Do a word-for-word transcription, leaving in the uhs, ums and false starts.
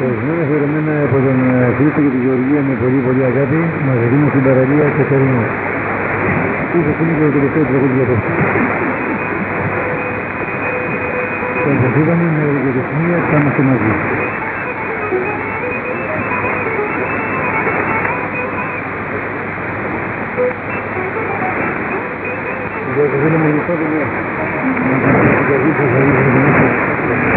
Ορισμένα αφιερωμένα από τον Χρήστο και τη Γεωργία με πολύ πολύ αγάπη, μας δίνουν στην παραλία και Κατερίνα. Ίσως είναι και το τελευταίο τραγούδι για αυτό. Τον είδαμε με εργοτεχνία θα είμαστε μαζί. Για το φίλο μου γλυκό δεν είναι. Να κάνετε την καρδί σας, θα δείτε την